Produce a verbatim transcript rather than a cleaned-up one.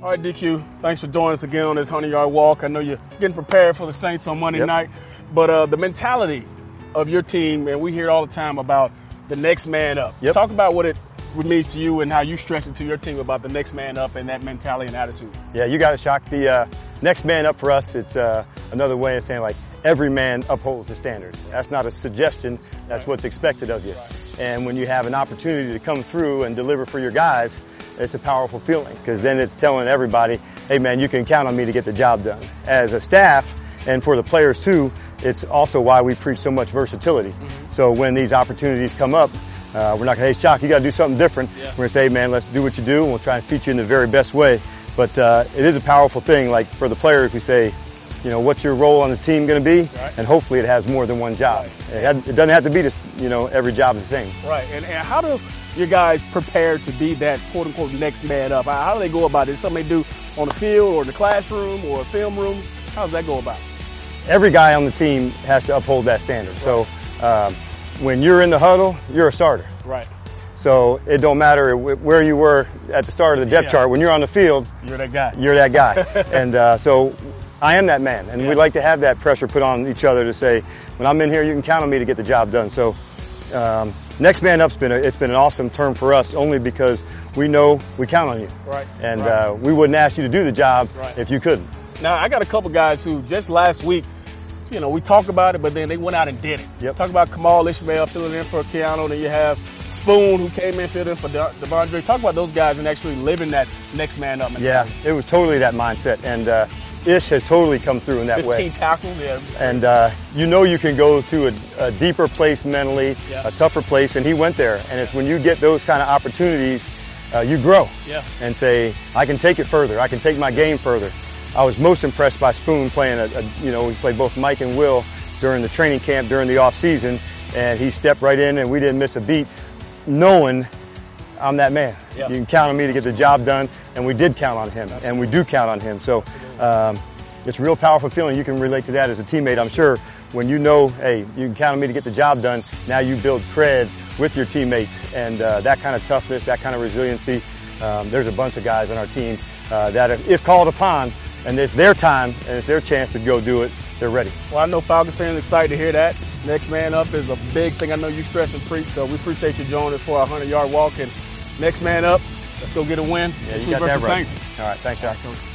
All right, D Q, thanks for joining us again on this hundred-yard walk. I know you're getting prepared for the Saints on Monday yep. night, but uh, the mentality of your team, and we hear all the time about the next man up. Yep. Talk about what it means to you and how you stress it to your team about the next man up and that mentality and attitude. Yeah, you got to shock the uh, next man up for us. It's uh, another way of saying, like, every man upholds the standard. That's not a suggestion. That's right. What's expected of you. Right. And when you have an opportunity to come through and deliver for your guys, it's a powerful feeling, because then it's telling everybody, hey, man, you can count on me to get the job done. As a staff, and for the players too, it's also why we preach so much versatility. Mm-hmm. So when these opportunities come up, uh, we're not going to, hey, Shock, you got to do something different. Yeah. We're going to say, hey, man, let's do what you do, and we'll try and feature you in the very best way. But uh, it is a powerful thing. Like, for the players, we say, you know, what's your role on the team going to be? Right. And hopefully it has more than one job. Right. It, had, it doesn't have to be, just, you know, every job is the same. Right. And, and how do your guys prepare to be that quote-unquote next man up? How do they go about it? Is it something they do on the field or in the classroom or a film room? How does that go about? Every guy on the team has to uphold that standard. Right. So um, when you're in the huddle, you're a starter. Right. So it don't matter where you were at the start of the depth yeah. chart. When you're on the field, you're that guy. You're that guy. And uh, so I am that man. And yeah. we like to have that pressure put on each other to say, when I'm in here, you can count on me to get the job done. So um, next man up's been a, it's been an awesome term for us, only because we know we count on you. Right. And right. Uh, we wouldn't ask you to do the job right. if you couldn't. Now, I got a couple guys who just last week, you know, we talked about it, but then they went out and did it. Yep. Talk about Kamal Ishmael filling in for Keanu, then you have Spoon, who came in, filled in for De- Devondre. Talk about those guys and actually living that next man up mentality. Yeah, it was totally that mindset. And uh, Ish has totally come through in that fifteen way. fifteen tackles, yeah. And uh, you know you can go to a, a deeper place mentally, yeah. a tougher place, and he went there. And it's when you get those kind of opportunities, uh, you grow yeah. and say, I can take it further. I can take my game further. I was most impressed by Spoon playing, a, a, you know, he's played both Mike and Will during the training camp, during the off season, and he stepped right in and we didn't miss a beat, knowing I'm that man. Yeah. You can count on me to get the job done, and we did count on him, and we do count on him. So um, it's a real powerful feeling. You can relate to that as a teammate, I'm sure. When you know, hey, you can count on me to get the job done, now you build cred with your teammates, and uh, that kind of toughness, that kind of resiliency. Um, there's a bunch of guys on our team uh, that, if, if called upon, and it's their time and it's their chance to go do it, they're ready. Well, I know Falcons fans are excited to hear that. Next man up is a big thing. I know you stress and preach, so we appreciate you joining us for our hundred-yard walk. And next man up, let's go get a win. Yeah, this you week got that versus right. Saints. All right, thanks, John.